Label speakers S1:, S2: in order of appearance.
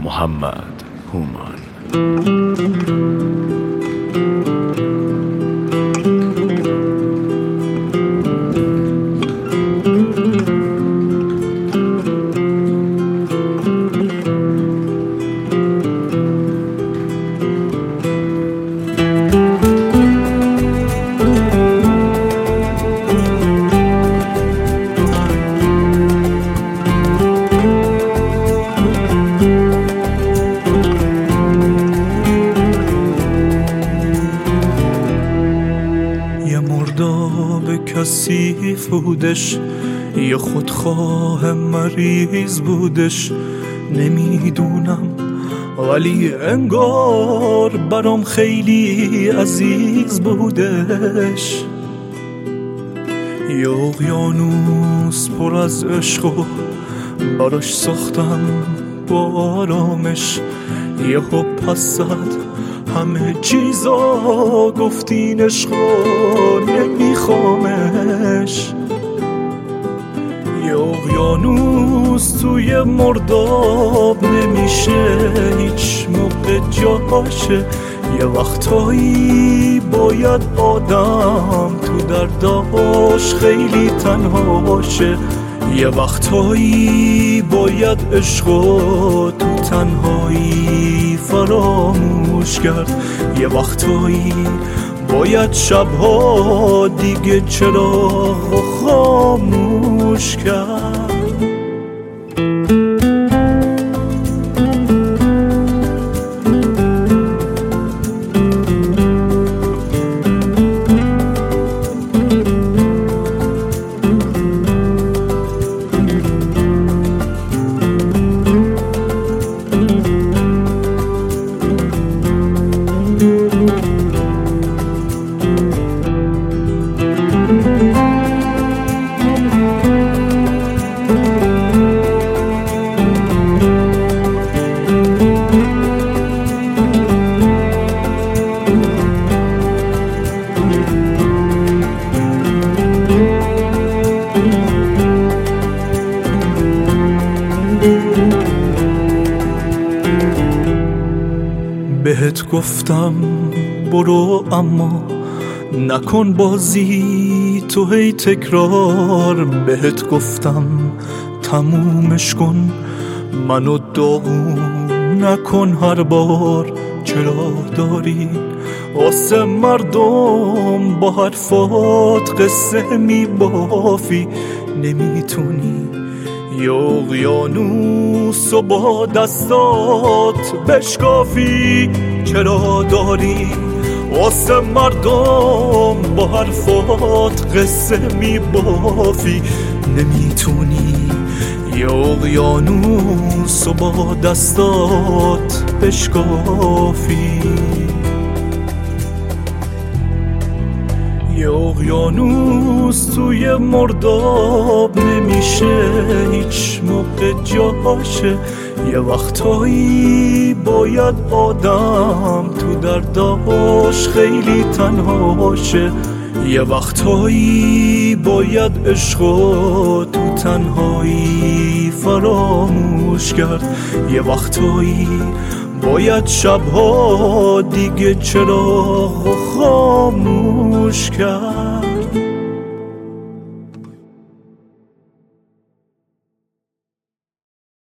S1: محمد هومان.
S2: کثیف بودش، یه خودخواه مریض بودش، نمیدونم ولی انگار برام خیلی عزیز بودش. یه اقیانوس پر از عشق و براش ساختم با آرامش، یه پس زد همه چیزا، گفتین عشق رو نمیخوامش. یه اقیانوس توی مرداب نمیشه هیچ موقع جاشه، یه وقتایی باید آدم تو درداش خیلی تنها باشه، یه وقتایی باید عشقو تو تنهایی فراموش کرد، یه وقتایی باید شبها دیگه چراغ خاموش کرد. بهت گفتم برو اما نکن بازی تو هی تکرار، بهت گفتم تمومش کن منو داغون نکن هر بار. چرا داری واسه مردم با حرفات قصه میبافی، نمیتونی یه اقیانوس و با دستات بشکافی؟ چرا داری واسه مردم با حرفات قصه میبافی، نمیتونی یه اقیانوس و با دستات بشکافی؟ یه اقیانوس توی مرداب نمیشه هیچ موقع جاشه، یه وقتایی باید آدم تو درداش خیلی تنهاشه، یه وقتایی باید عشقو تو تنهایی فراموش کرد، یه وقتایی باید شبها دیگه چراغ خاموش کرد.